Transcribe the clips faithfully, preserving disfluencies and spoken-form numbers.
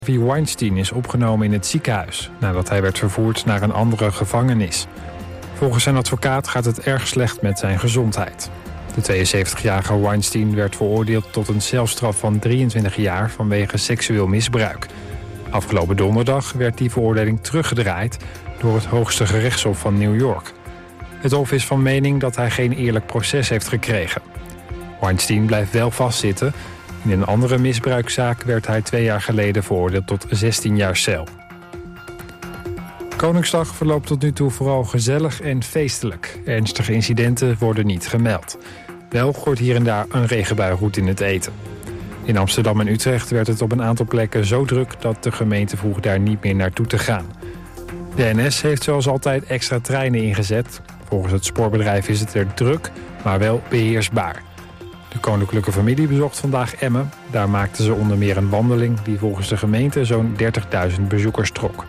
Harvey Weinstein is opgenomen in het ziekenhuis nadat hij werd vervoerd naar een andere gevangenis. Volgens zijn advocaat gaat het erg slecht met zijn gezondheid. De tweeënzeventigjarige Weinstein werd veroordeeld tot een celstraf van drieëntwintig jaar vanwege seksueel misbruik. Afgelopen donderdag werd die veroordeling teruggedraaid door het Hoogste Gerechtshof van New York. Het hof is van mening dat hij geen eerlijk proces heeft gekregen. Weinstein blijft wel vastzitten. In een andere misbruikzaak werd hij twee jaar geleden veroordeeld tot zestien jaar cel. Koningsdag verloopt tot nu toe vooral gezellig en feestelijk. Ernstige incidenten worden niet gemeld. Wel gooit hier en daar een regenbui goed in het eten. In Amsterdam en Utrecht werd het op een aantal plekken zo druk dat de gemeente vroeg daar niet meer naartoe te gaan. De N S heeft zoals altijd extra treinen ingezet. Volgens het spoorbedrijf is het er druk, maar wel beheersbaar. De koninklijke familie bezocht vandaag Emmen. Daar maakten ze onder meer een wandeling die volgens de gemeente zo'n dertigduizend bezoekers trok.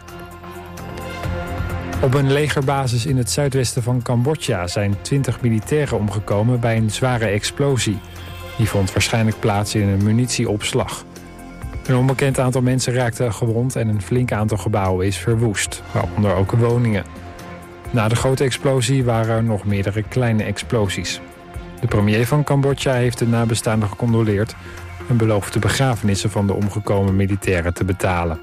Op een legerbasis in het zuidwesten van Cambodja zijn twintig militairen omgekomen bij een zware explosie. Die vond waarschijnlijk plaats in een munitieopslag. Een onbekend aantal mensen raakte gewond en een flink aantal gebouwen is verwoest, waaronder ook woningen. Na de grote explosie waren er nog meerdere kleine explosies. De premier van Cambodja heeft de nabestaanden gecondoleerd en belooft de begrafenissen van de omgekomen militairen te betalen.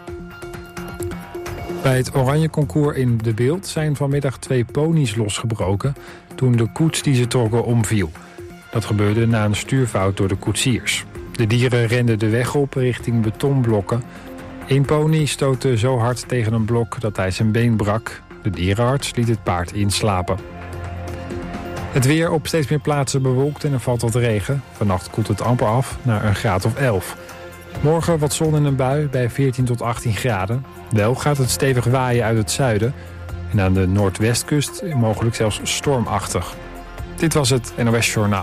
Bij het Oranje Concours in De Bilt zijn vanmiddag twee ponies losgebroken toen de koets die ze trokken omviel. Dat gebeurde na een stuurfout door de koetsiers. De dieren renden de weg op richting betonblokken. Eén pony stootte zo hard tegen een blok dat hij zijn been brak. De dierenarts liet het paard inslapen. Het weer op steeds meer plaatsen bewolkt en er valt wat regen. Vannacht koelt het amper af naar een graad of elf. Morgen wat zon en een bui bij veertien tot achttien graden. Wel gaat het stevig waaien uit het zuiden. En aan de noordwestkust mogelijk zelfs stormachtig. Dit was het N O S Journaal.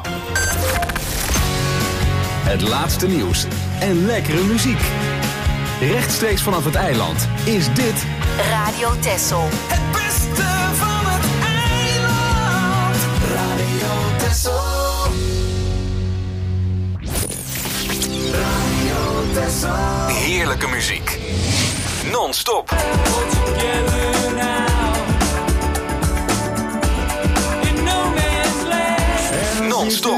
Het laatste nieuws en lekkere muziek. Rechtstreeks vanaf het eiland is dit Radio Texel. Het beste van het eiland. Radio Texel. Radio Texel. heerlijke muziek. Non-stop. Non-stop.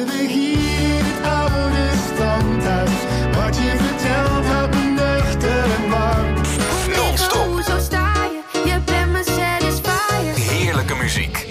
Wat je vertelt houdt me nuchter en warm. Non-stop. Hoezo sta je? Je bent me satisfier. Heerlijke muziek.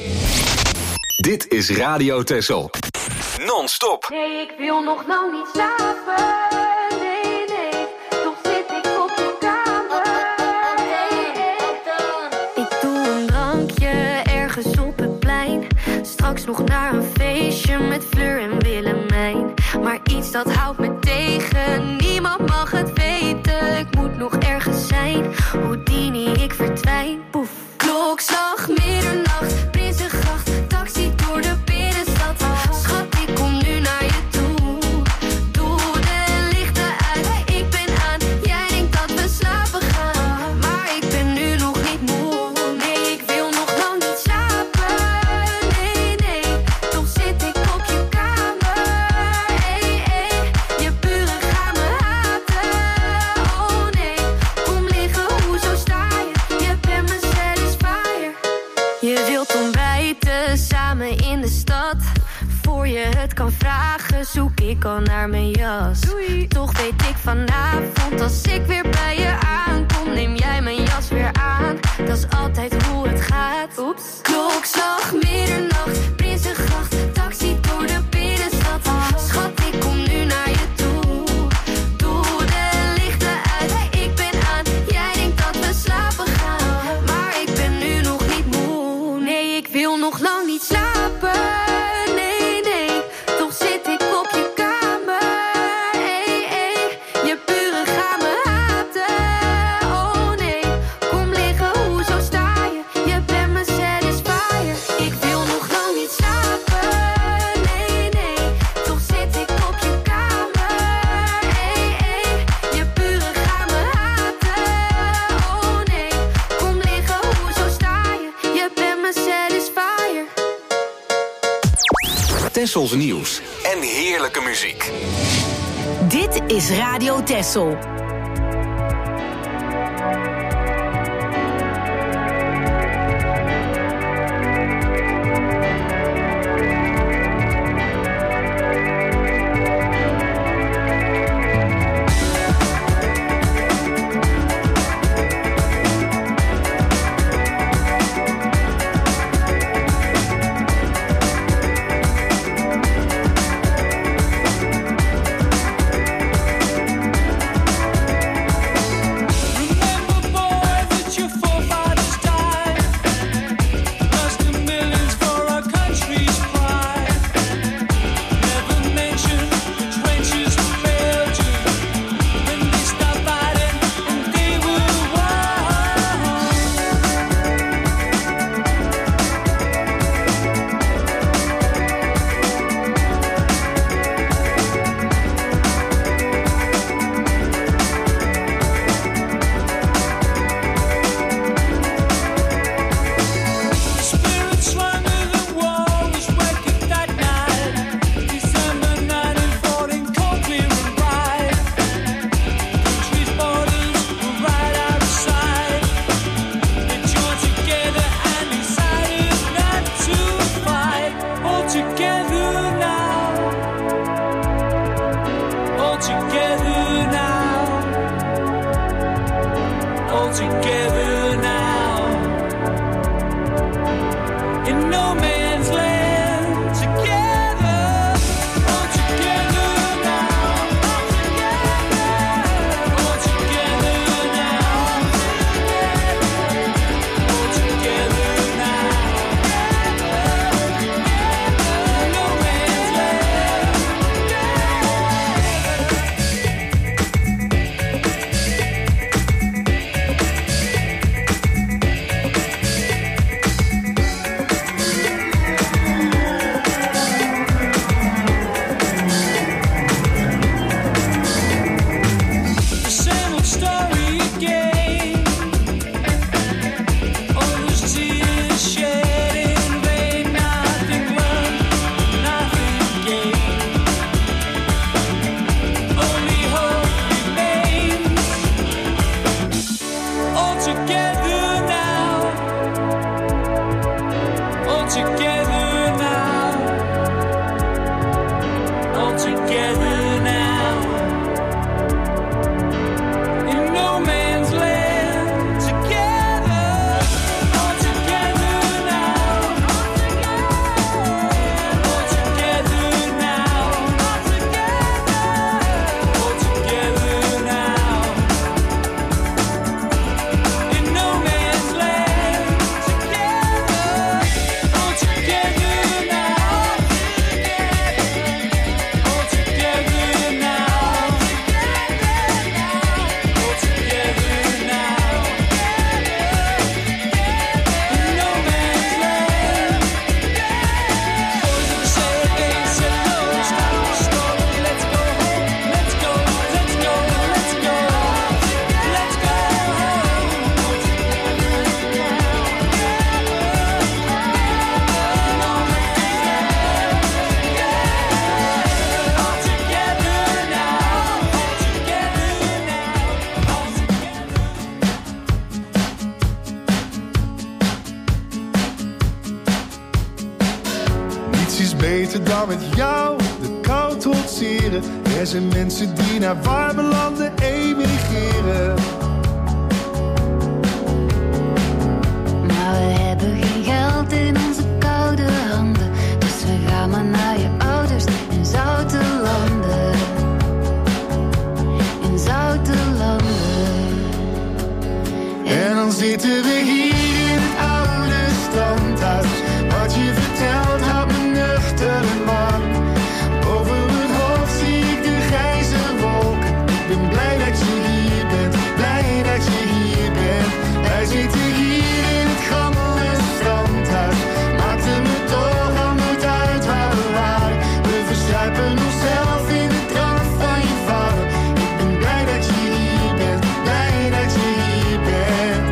Dit is Radio Texel. Non-stop. Nee, ik wil nog lang niet slapen. Nee, nee, toch zit ik op je kamer. Hey, hey. Ik doe een drankje ergens op het plein. Straks nog naar een feestje met Fleur en Willemijn. Maar iets dat houdt me tegen, niemand mag het weten. Ik moet nog ergens zijn, Houdini, ik verdwijn. Poef. Klokslag, middernacht, Prinsengracht, taxi door de binnenstad. Schat, ik kom nu naar je toe. Doe de lichten uit, ik ben aan. Jij denkt dat we slapen gaan, maar ik ben nu nog niet moe. Nee, ik wil nog lang niet slapen. Nee, nee, toch zit ik op je kamer. Hey, hey, je buren gaan me haten. Oh nee, kom liggen, hoezo sta je? Je bent mijn satisfier. Je wilt ontbijten samen in de stad. Voor je het kan vragen, zoek ik al naar mijn jas. Doei. Toch weet ik vanavond, als ik weer bij je aankom, neem jij mijn jas weer aan. Dat is altijd hoe het gaat. Oeps. Klokslag, middernacht, Prinsengracht, taxi door de binnenstad. Schat, ik kom nu naar je toe. Doe de lichten uit, ik ben aan. Jij denkt dat we slapen gaan, maar ik ben nu nog niet moe. Nee, ik wil nog lang niet slapen. Nee, nee, toch zit ik op je kamer. Hey, hey, je buren gaan me haten. Oh nee, kom liggen, hoezo sta je? Je bent mijn satisfier. Ik wil nog lang niet slapen. Nee, nee, toch zit ik op je kamer. Hey, hey, je buren gaan me haten. Oh nee, kom liggen, hoezo sta je? Je bent mijn satisfier. Tessels nieuws en heerlijke muziek. Dit is Radio Texel. together now. In no man's land, together, all together now, all together now, all together now, in no man's land. The same old story again. All those tears shed in vain. Nothing learned, nothing gained. Only hope remains. All together now. All together now. All together now. In no man's land, together, all together now, all together now, all together now, in no man's land, together, all together now, all together now, all together now, in no man's land. Boys of the same age said no, stop the story, let's go home, let's go, let's go, let's go, let's go home. All together now, no man's land, all together now, all together now, all together. Niets is beter dan met jou de kou trotseren. Er zijn mensen die naar warme landen emigreren. Maar we hebben geen geld in onze koude handen. Dus we gaan maar naar je ouders in zoute landen. In zoute landen. En dan zitten we hier in het oude standhuis. Wat je vertelt houdt me nuchter en warm. Boven mijn hoofd zie ik de grijze wolken. Ik ben blij dat je hier bent, blij dat je hier bent. Wij zitten hier in het gammele strandhuis. Maakte me toch al nooit uit waar we waren. We verzuipen onszelf in de drank van je vader. Ik ben blij dat je hier bent, blij dat je hier bent.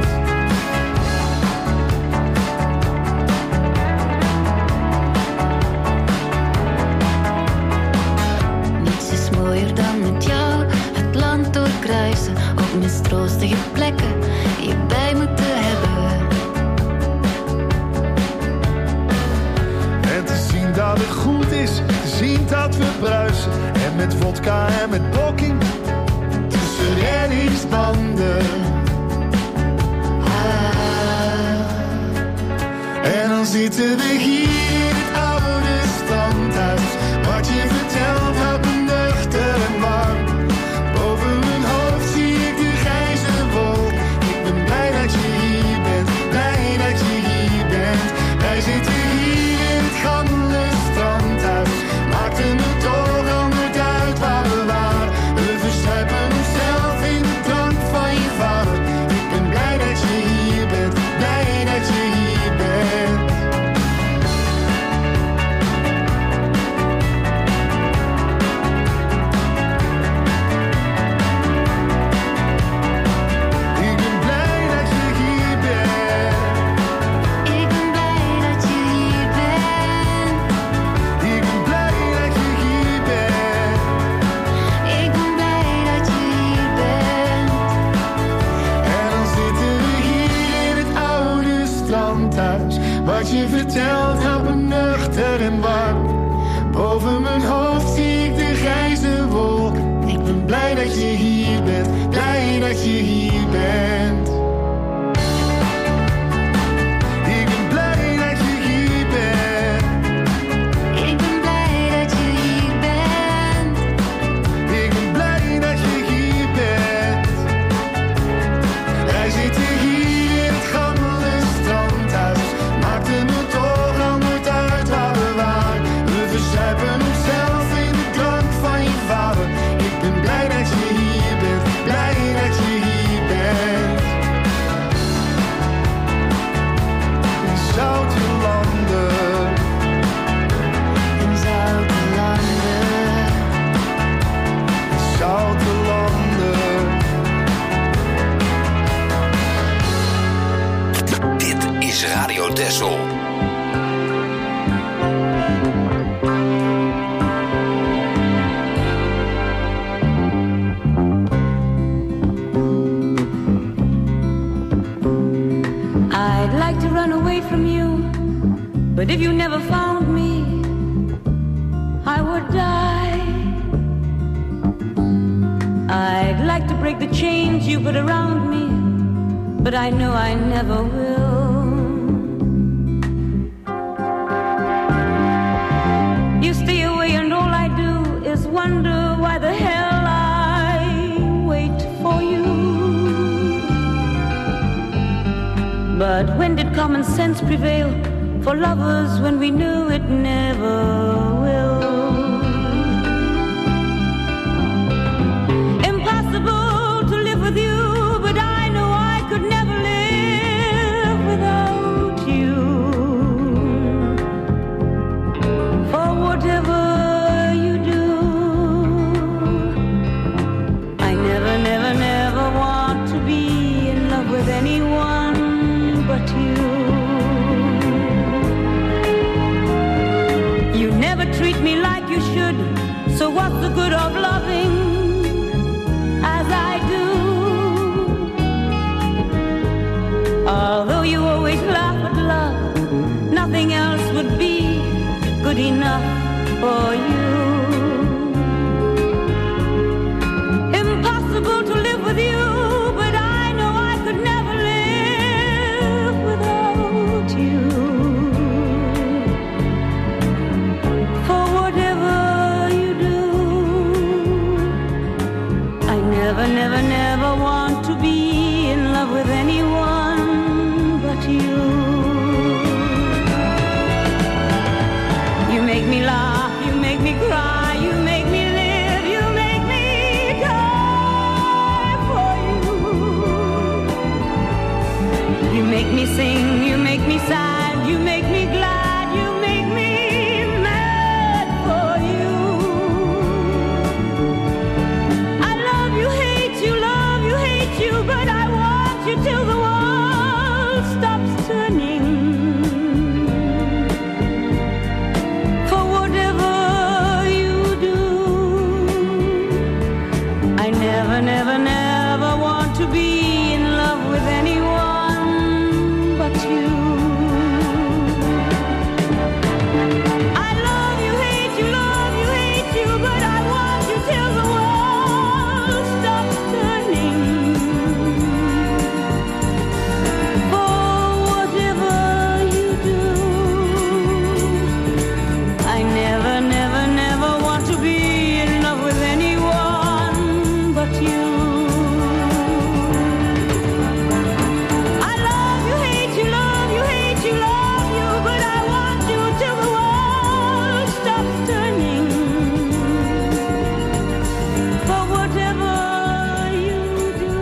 Niets is mooier dan met jou het land doorkruisen. Op mistroostige plekken je bij moeten hebben. En te zien dat het goed is, te zien dat we bruisen. En met vodka en met blokking tussen reddingsbanden. Ah. En dan zitten we hier in het oude standhuis. Wat je vertelt houdt me nuchter en warm. Boven mijn hoofd zie ik de grijze wolk. Ik ben blij dat je hier bent, blij dat je hier bent. Wij zitten hier in het gammele strandhuis. Maakte me toch al nooit uit waar we waren. We verzuipen onszelf in de drank van je vader. Ik ben blij dat je hier bent, blij dat je hier bent. Ik ben blij dat je hier bent. Ik ben blij dat je hier bent. Ik ben blij dat je hier bent. Ik ben blij dat je hier bent. En dan zitten we hier in het oude strandhuis. Wat je vertelt houdt me nuchter en warm. Boven mijn hoofd zie ik de grijze wolk. Ik ben blij dat je hier bent, blij dat je hier bent. van Texel. I'd like to run away from you, but if you never found me, I would die. I'd like to break the chains you put around me, but I know I never will. You stay away and all I do is wonder why the hell I wait for you. But when did common sense prevail for lovers when we knew it never will? Impossible to live with you, but I know I could never live without you. For whatever you do, I never, never, never want to be in love with anyone but you. You never treat me like you should, so what's the good of loving as I do? Although you always laugh at love, nothing else would be good enough for you. Impossible to live with you, but I know I could never live without you. For whatever you do, I never, never, never want to be in love with anyone but you. You make me laugh, you make me cry, you make me live, you make me die for you. You make me sing, you make me sad, you make me glad, you make me mad for you. I love you, hate you, love you, hate you, but I want you till the world stops turning. For whatever you do, I never, never, never want to be in love with anyone but you. I love you, hate you, love you, hate you, but I want you till the world stops turning. For whatever you do, I never, never, never want to be in love with anyone but you. I love you, hate you, love you, hate you, love you, but I want you till the world stops turning. For whatever you do.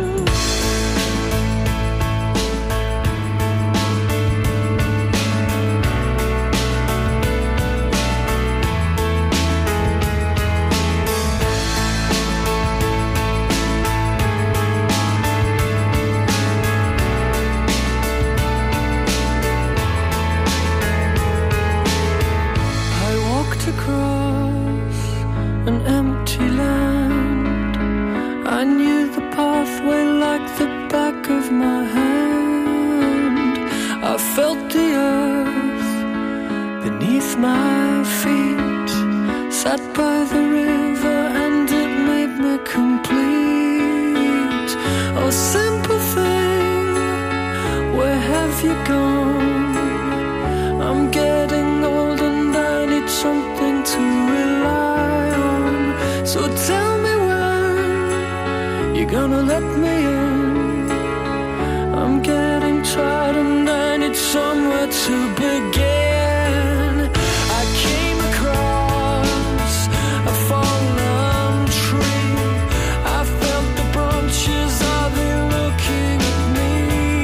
I walked across an empty land. I knew the pathway like the back of my hand. I felt the earth beneath my feet. Sat by the river and it made me complete. Oh, simple thing, where have you gone? I'm getting old and I need something to rely on. So tell me when you're gonna let me in. I'm getting tired and I need somewhere to begin. I came across a fallen tree. I felt the branches of it looking at me.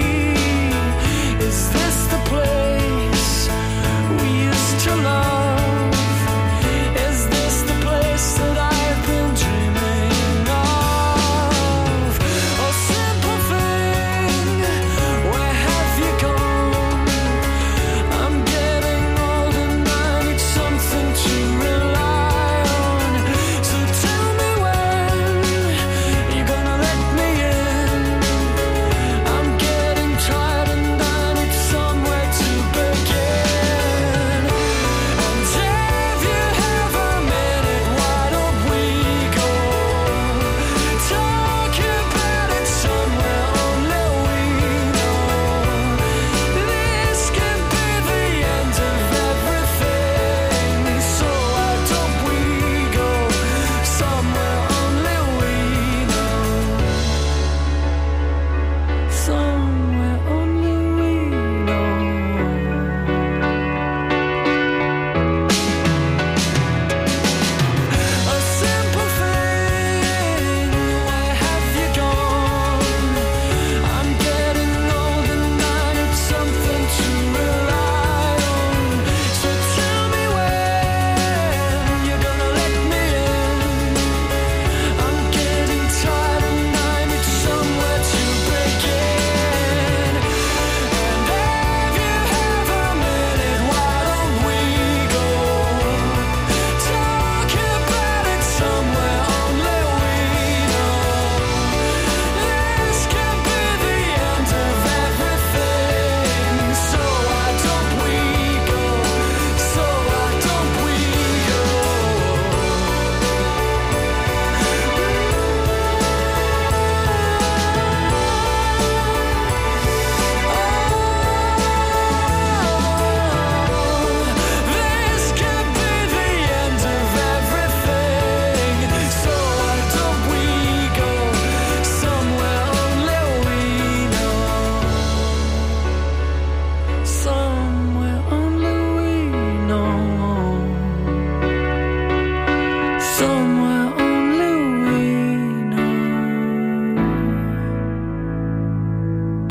Is this the place we used to love? Is this the place that I've been dreaming of? Oh, simple thing, where have you gone?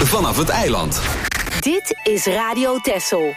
vanaf het eiland. Dit is Radio Texel.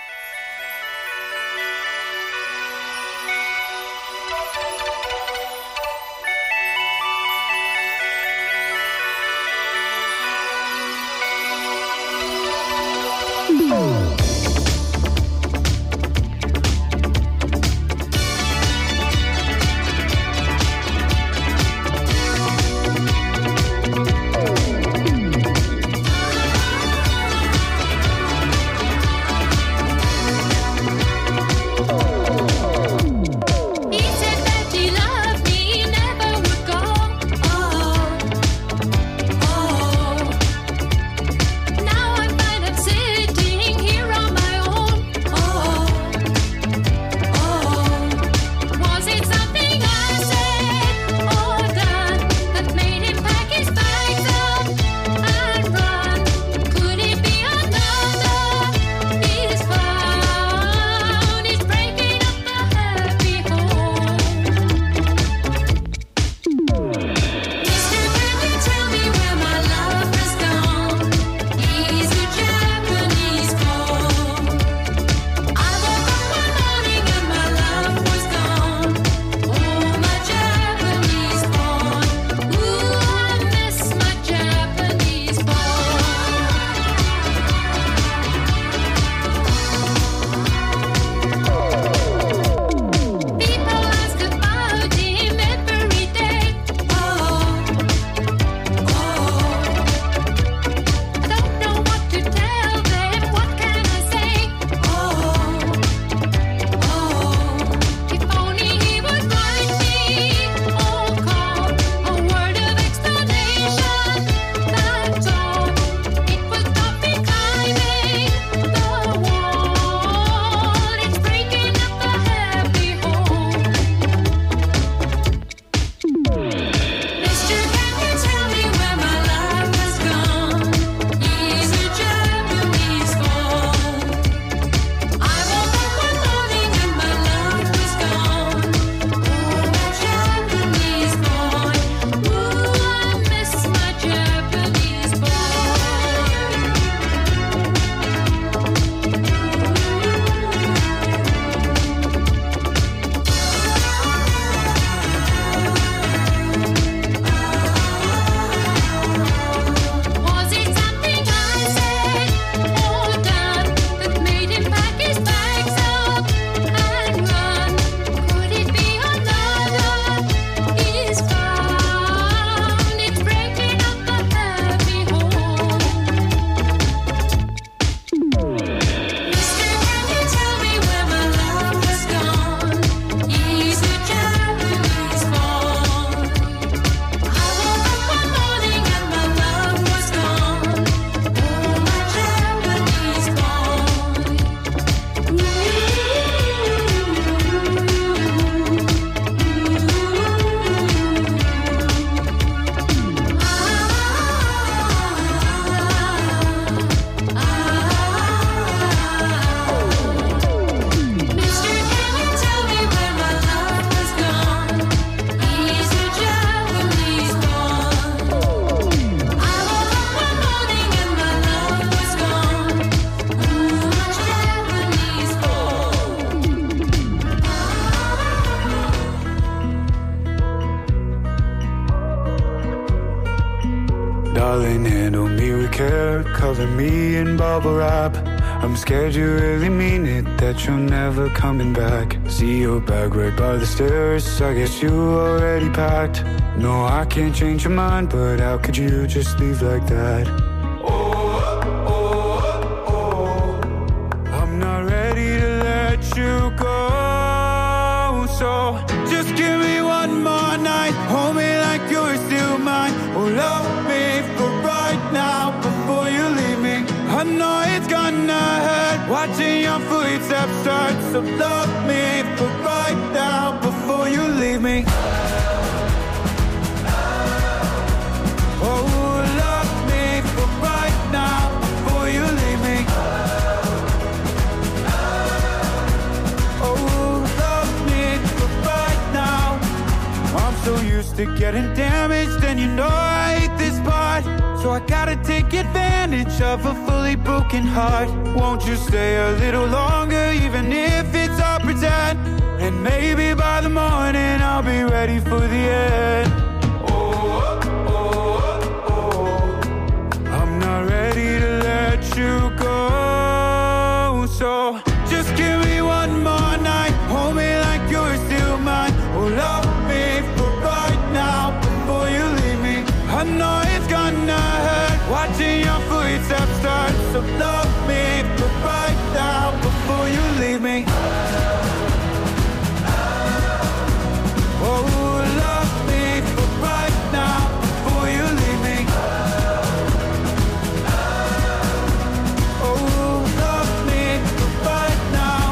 Darling, handle me with care, cover me in bubble wrap. I'm scared you really mean it, that you're never coming back. See your bag right by the stairs, I guess you already packed. No, I can't change your mind, but how could you just leave like that? Oh, oh, oh, I'm not ready to let you go. So just give me one more night, hold me like you're still mine. Oh, love me for right now before you leave me. I know it's gonna hurt watching your footsteps start. So love me for right now before you leave me. Oh, love me for right now before you leave me. Oh, love me for right now. I'm so used to getting damaged, and you know I hate this part. So I gotta take take advantage of a fully broken heart. Won't you stay a little longer, even if it's all pretend? And maybe by the morning I'll be ready for the end. Oh, oh, oh, oh. I'm not ready to let you go. So just give me one more night, hold me like you're still mine. Oh, love me for right now before you leave me. I know it's gonna hurt watching your footsteps start. So love me for right now before you leave me. Oh, love me for right now before you leave me. Oh, love me for right now.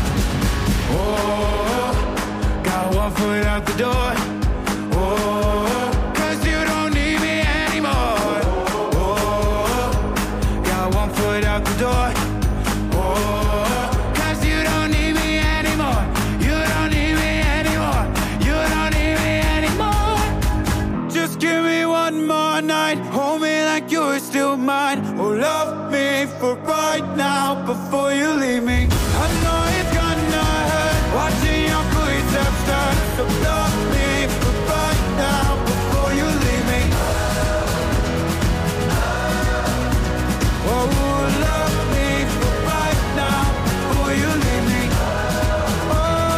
Oh, got one foot out the door. Oh, 'cause you don't need me anymore. Oh, got one foot out the door. Oh, 'cause you don't need me anymore. You don't need me anymore. You don't need me anymore. Just give me one more night, hold me like you're still mine. Oh, love me for right now before you leave me. I know it's gonna hurt watching your footsteps start. So love me for right now before you leave me. Oh, love me for right now before you leave me. Oh,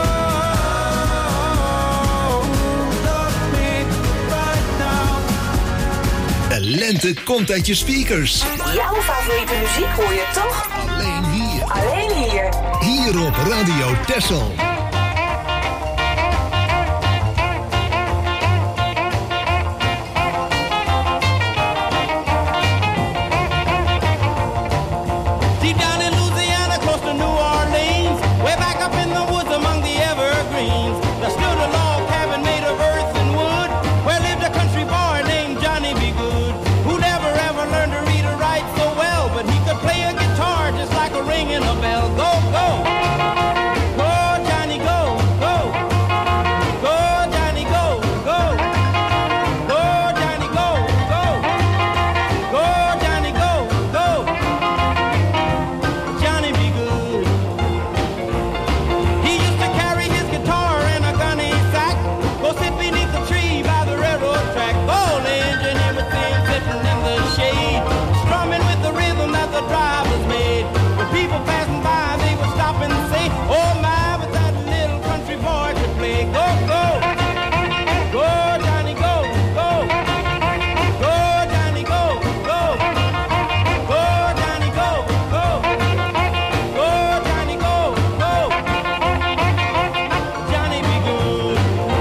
love me right now. De lente komt uit je speakers. Jouw favoriete muziek hoor je toch? Alleen hier. Alleen hier. Hier op Radio Texel. Deep down in Louisiana, close to New Orleans, way back up in the woods among the evergreens, there stood a log cabin made of earth and wood, where lived a country boy named Johnny B. Good, who never ever learned to read or write so well, but he could play a guitar just like a ringing a bell. Go, go! Go, Johnny, go, go! Go, Johnny, go, go! Go, Johnny, go, go! Go, Johnny, go, go! Johnny be good. He used to carry his guitar in a gunny sack, go sit beneath the tree by the railroad track. Old engine he would sing sitting in the shade, strumming with the rhythm that the drivers made. When people passing by, they would stop and say, oh my, but that little country boy could play. Go, go! Go, Johnny, go, go! Go, Johnny, go, go! Go, Johnny, go, go! Go, Johnny, go, go! Johnny be good.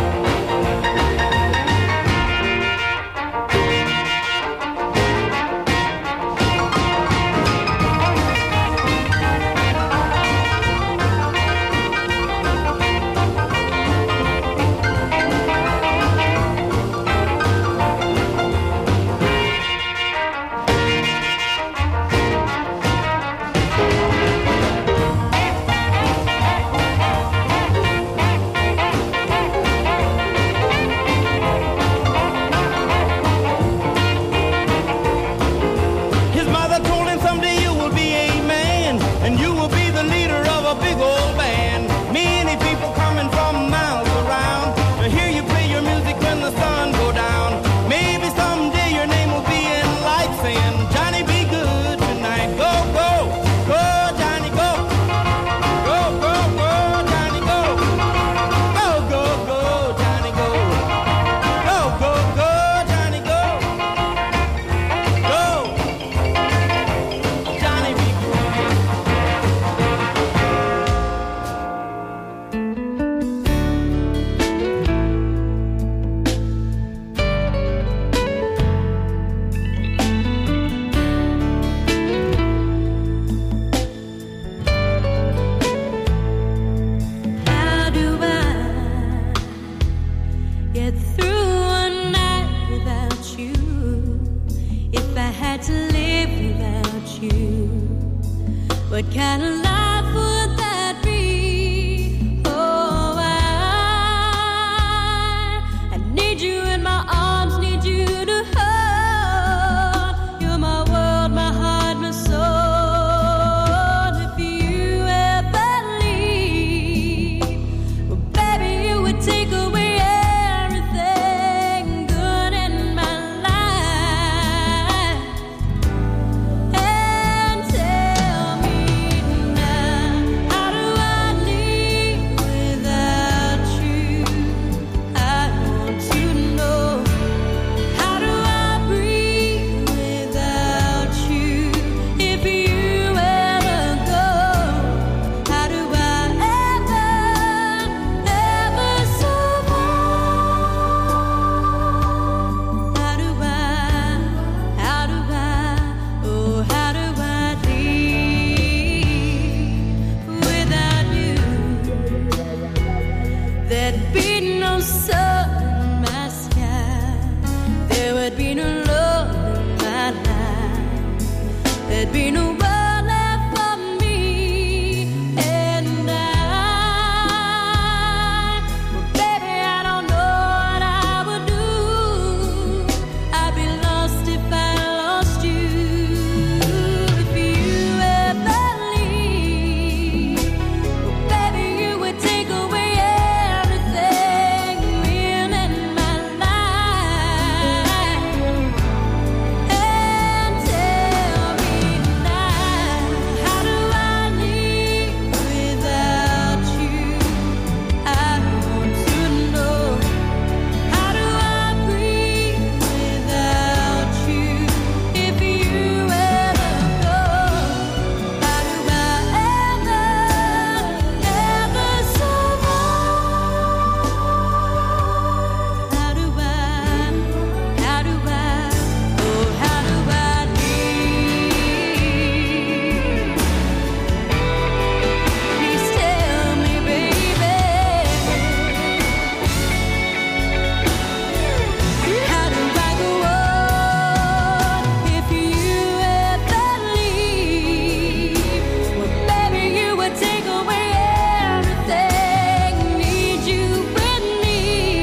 His mother told him someday you will be a man, and you will be the leader of a big old band. Many people coming from miles around to hear you play your music when the sun go down. Maybe someday your name will be in lights saying, Johnny be good tonight. Go, go, go, Johnny, go. Go, go, go, Johnny, go. Go, go, go, Johnny, go. Go, go, go, Johnny, go. Go. Johnny be good. How do I get through one night without you? If I had to live without you, what kind of life would that be? Oh, I, I need you in my arms, need you to hold. You're my world. be no one left for me. And I, well, baby, I don't know what I would do. I'd be lost if I lost you. If you ever leave, well, baby, you would take away everything real in my life. And tell me now, how do I live without you? I want to know. How do I breathe without you? If you ever go, how do I ever, ever survive? How do I, how do I, oh, how do I leave? Please tell me, baby. How do I go on if you ever leave? Well, baby, you would take away everything. Need you with me.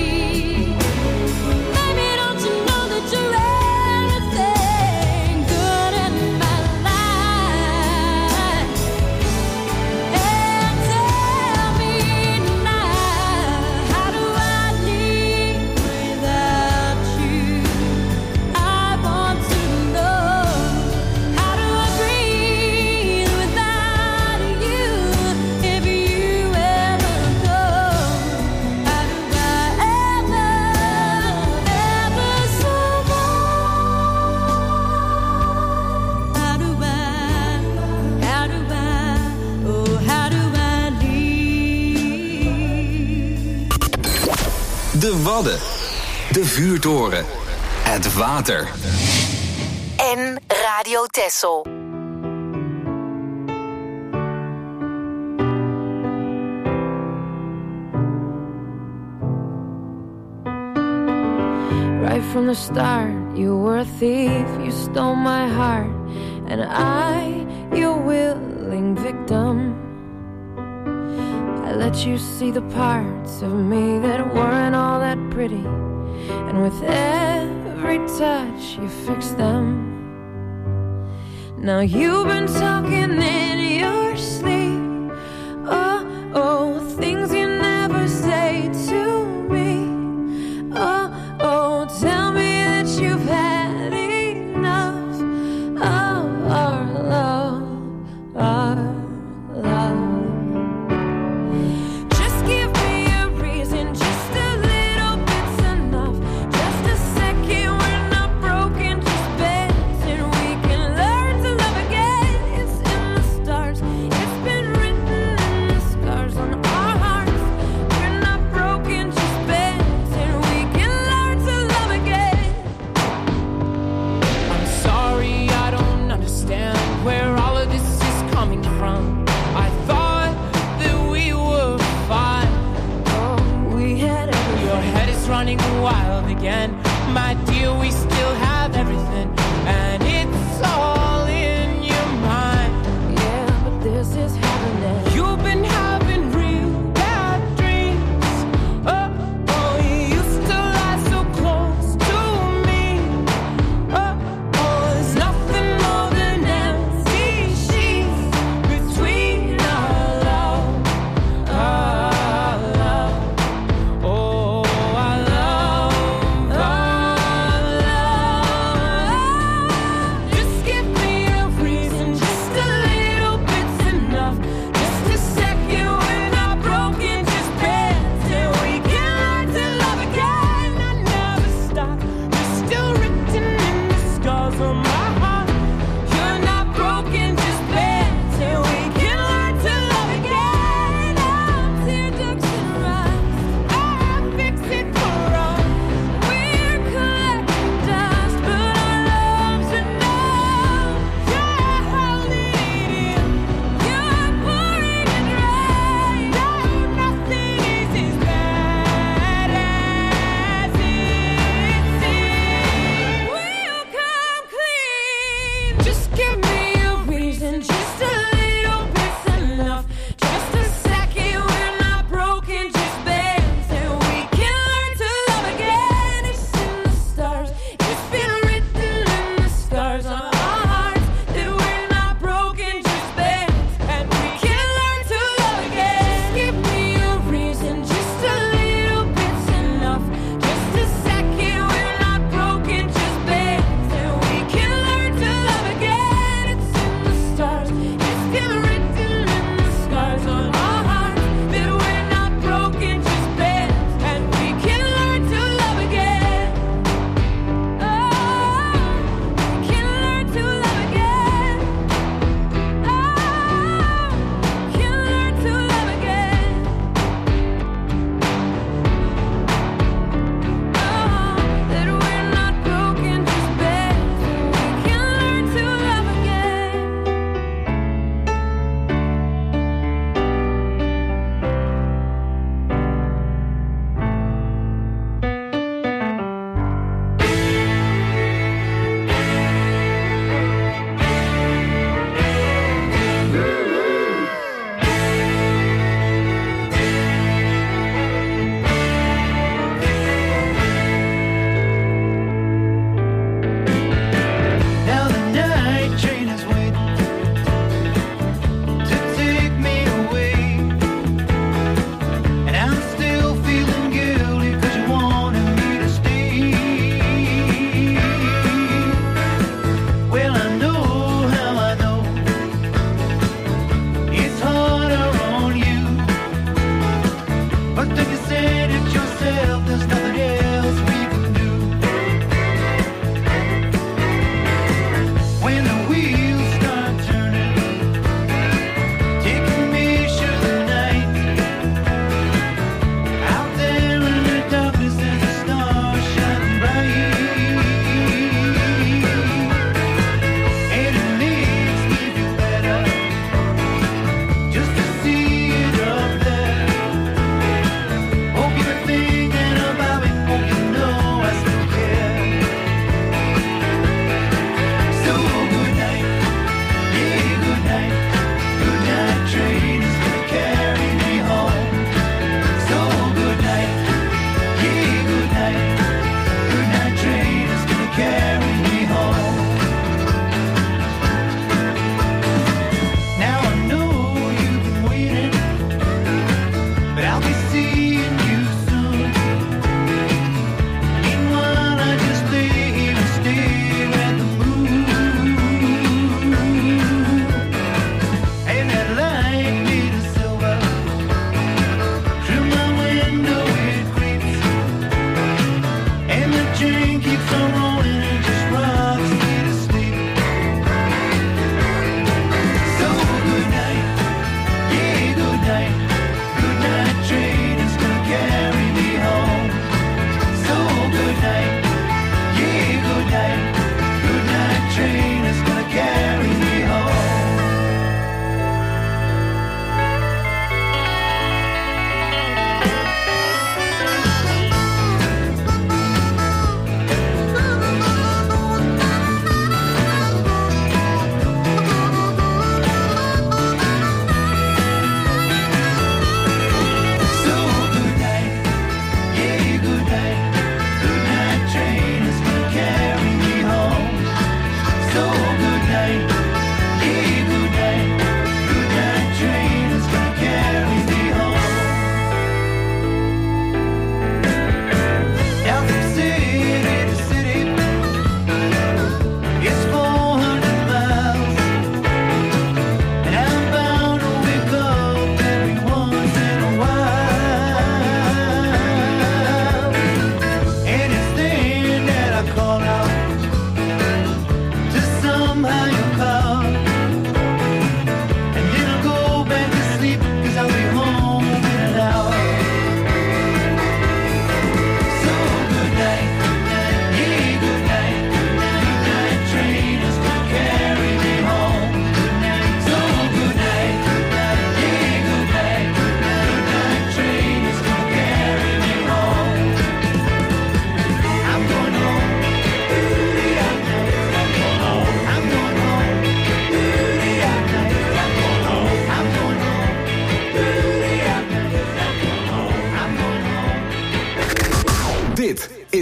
Baby, don't you know that you're everything good in my life? And tell me now, how do I live without you? I want to know. How do I breathe without you? If you ever go, how do I ever, ever survive? How do I, how do I, oh, how do I leave? De Wadden. De Vuurtoren. Het water. En Radio Texel. Right from the start, you were a thief, you stole my heart, and I, your willing victim. I let you see the parts of me that weren't all that pretty, and with every touch you fixed them. Now you've been talking in your sleep, oh, oh, things you never say to me. Oh, oh, tell me that you've had enough of our love, our love. Just give me a reason, just a little bit's enough. Just a second, we're not broken, just bent, and we can learn to love again. It's in the stars, it's been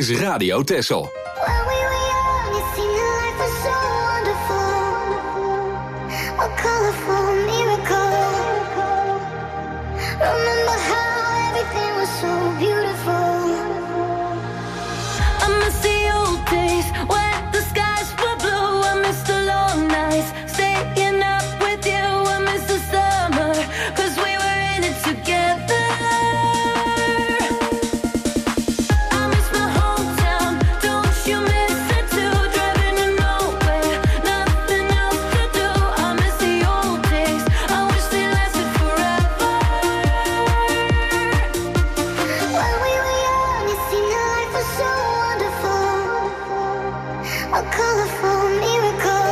is Radio Texel. When we were young, it seemed that life was so wonderful. A colorful miracle. Remember how everything was so beautiful. I miss the old days when the skies were blue. I miss the long nights staying up with you. I miss the summer, cause we were in it together. I miss my hometown, don't you miss it too? Driving to nowhere, nothing else to do. I miss the old days, I wish they lasted forever. When we were young, it seemed that life was so wonderful. A colorful miracle.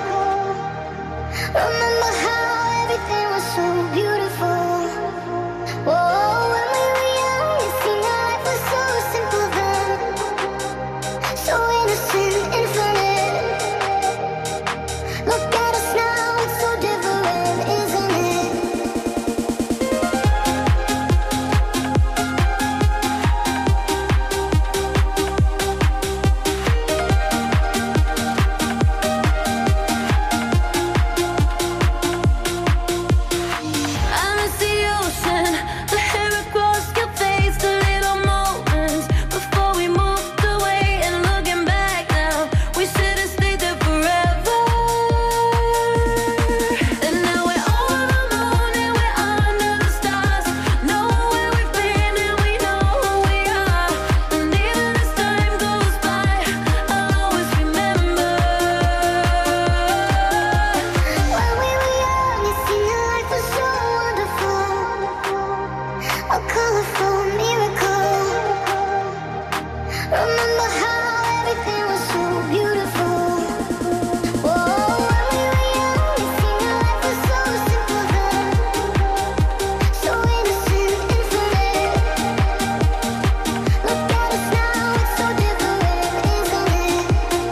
Remember how everything was so beautiful. Whoa, when we were young, it seemed that life was so simple then. So innocent, infinite. Look at us now, it's so different, isn't it? I miss the ocean, the hair across your face, the little moments before we moved away. And looking back now, we should have stayed there forever. And now we're all alone and we're under the stars. Know where we've been and we know who we are. And even as time goes by, I'll always remember. When we were young, it seemed that life was so wonderful. A colorful miracle. Remember how everything was so beautiful. Whoa, when we were young, it seemed that life was so simple then. So innocent, infinite. Look at us now, it's so different, isn't it?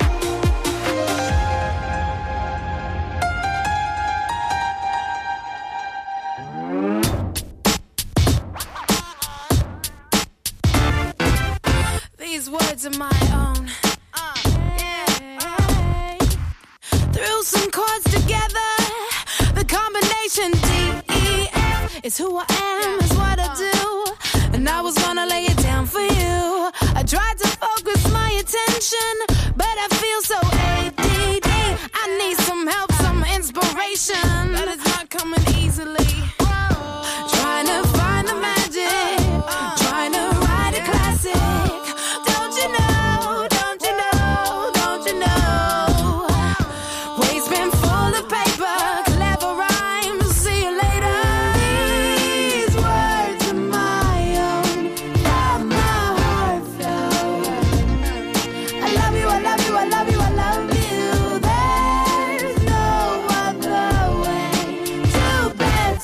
These words are my own. Uh, yeah. Threw some chords together. The combination D E F is who I am, is what I do. And I was gonna lay it down for you. I tried to focus my attention, but I feel so A D D. I need some help, some inspiration. That is not coming easily. Trying to find the magic. Trying to write a classic. Don't you know, don't you know, don't you know? Waste bin full of paper, clever rhymes. See you later. These words are my own, from my heart flow. I love you, I love you, I love you, I love you. There's no other way. Too bad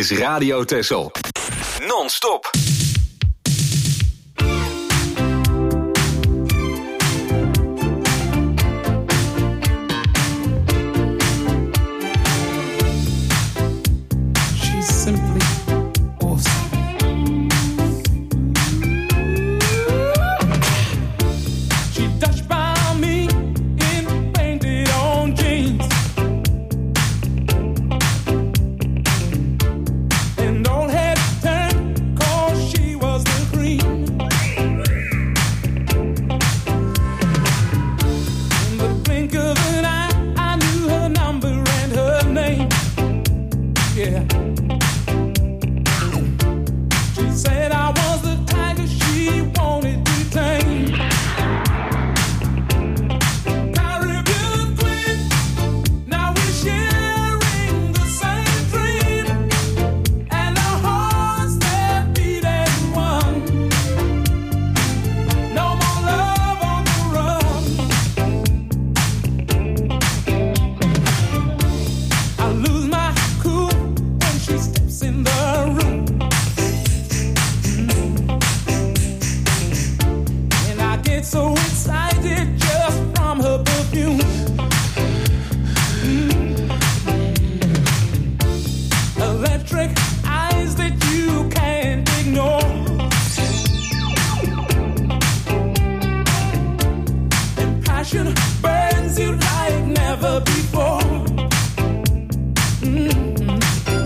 is Radio Texel. Non-stop. She's simply awesome. She touched by me in painted on jeans. And all head turned 'cause she was the cream. In the blink of an eye, I knew her number and her name. Yeah. She said I was the tiger she wanted to tame. Caribbean queen, now we're sharing the same dream, and our hearts that beat as one. No more love on the run. I lose my cool when she steps in the room. And I get so excited just from her perfume. Mm. Electric eyes that you can't ignore. And passion burns you like never before. Mm.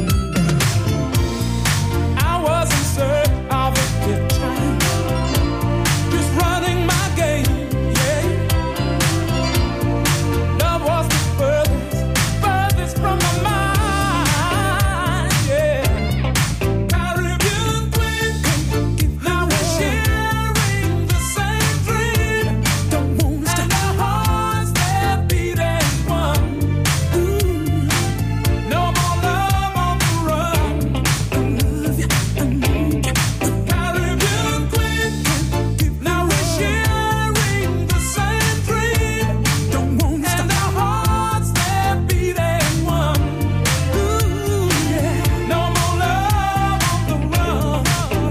I was in search of a good time, just running my game, yeah. Love was the furthest, furthest from my mind, yeah. Caribbean queen, now we're sharing the same dream. Don't wanna stop. And our hearts that beat as one. Ooh. No more love on the run. I love you, I need you. Caribbean queen, now we're sharing the same dream. Don't wanna stop. And our hearts that beat as one. Ooh, yeah. No more love on the run.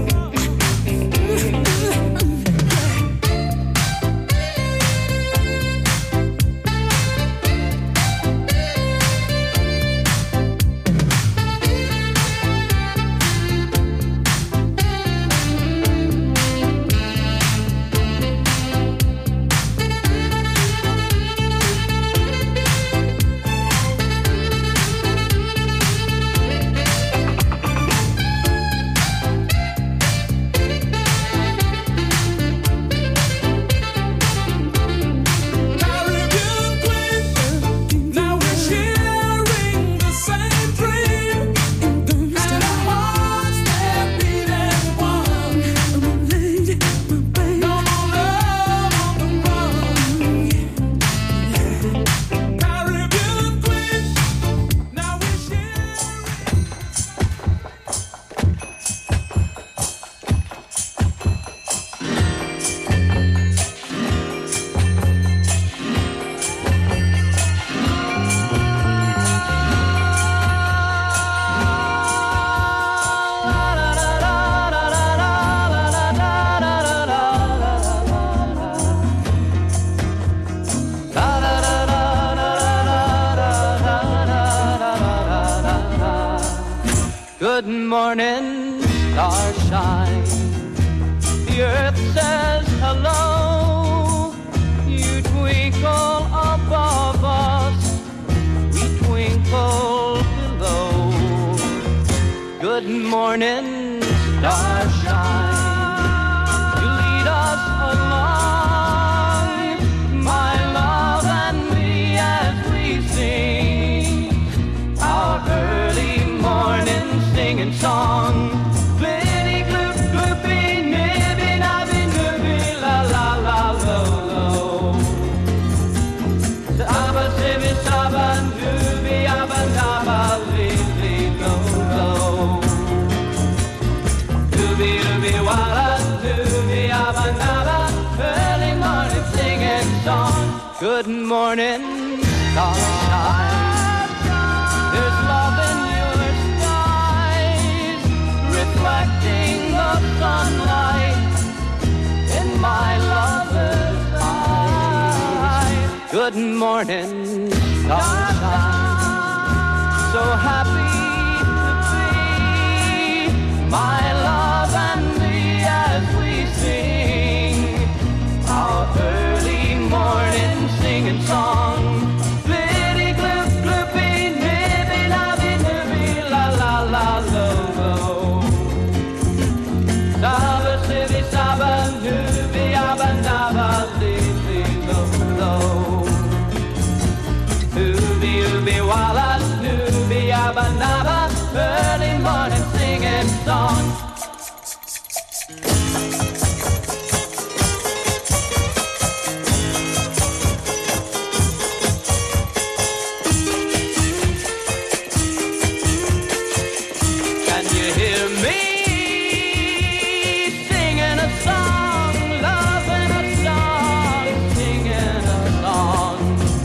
Caribbean queen, now we're sharing the same dream. And our hearts that beat as one. No more love on the run. Caribbean queen, now we're sharing. Good morning, starshine. The earth says hello. You twinkle above us, we twinkle below. Good morning, starshine. You lead us along, my love and me, as we sing our early morning singing song. Glitty gloop gloopy nibby nabby nibby la la la lo lo. Abba sibby sabba dooby abba dabba li li lo lo. Dooby dooby walla dooby abba dabba. Early morning singing song. Good morning, starshine. There's love in your style. good morning, sunshine. So happy to be, my love and me, as we sing our early morning singing song. Blitty gloop gloopy, nibby nabby nibby, la la la lo lo. Saba sibby saba nubby abba nabba libby lo lo. Ooby ooby walla nubby abba nabba, early morning singing song. Can you hear me singing a song, loving a song, singing a song,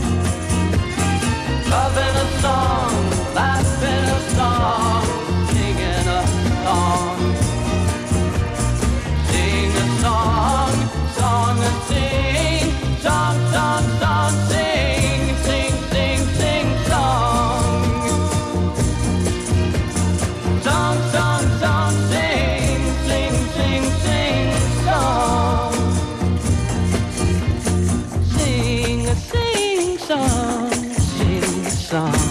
loving a song, laughing a song, singing a song, sing a song, song and sing, song, song, song, sing, sing, sing, sing, song. Song, song, song, sing, sing, sing, sing, song. Sing a sing song, sing a song.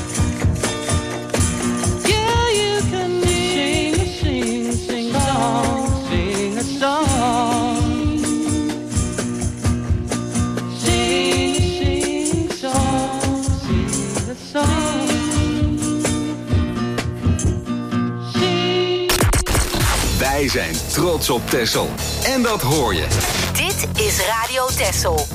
Yeah, you can sing a sing, sing song, sing a song. Sing a sing song, sing a song. Wij zijn trots op Texel. En dat hoor je. Dit is Radio Texel.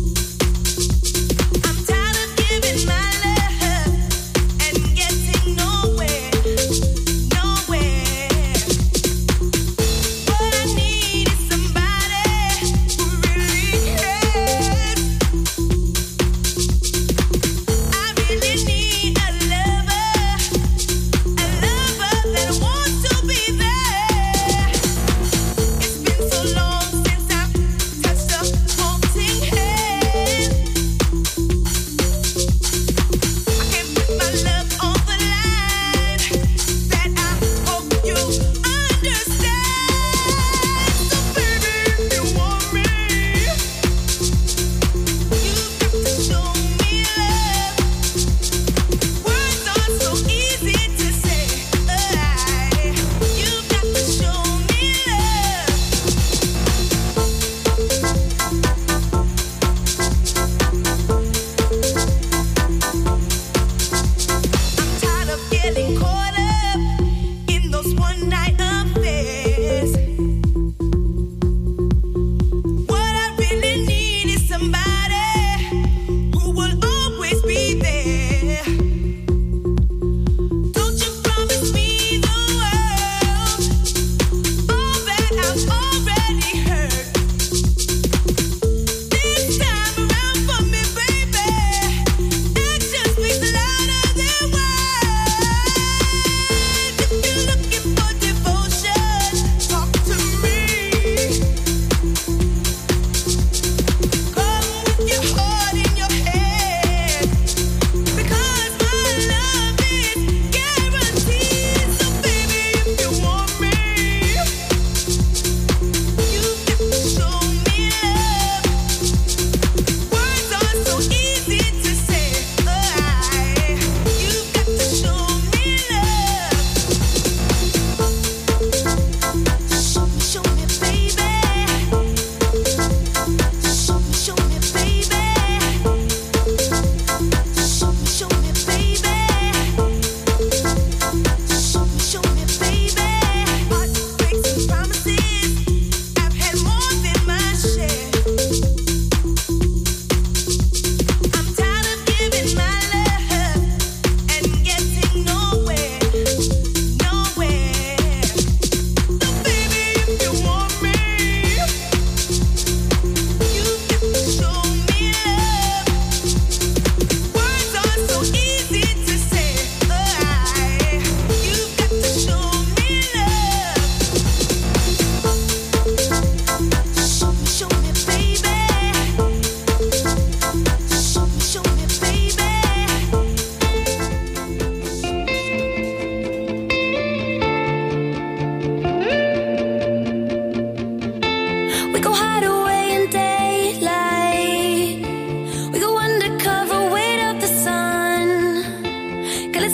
I'm tired of giving my love and getting no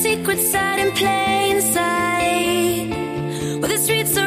secret side in plain sight. Where the streets are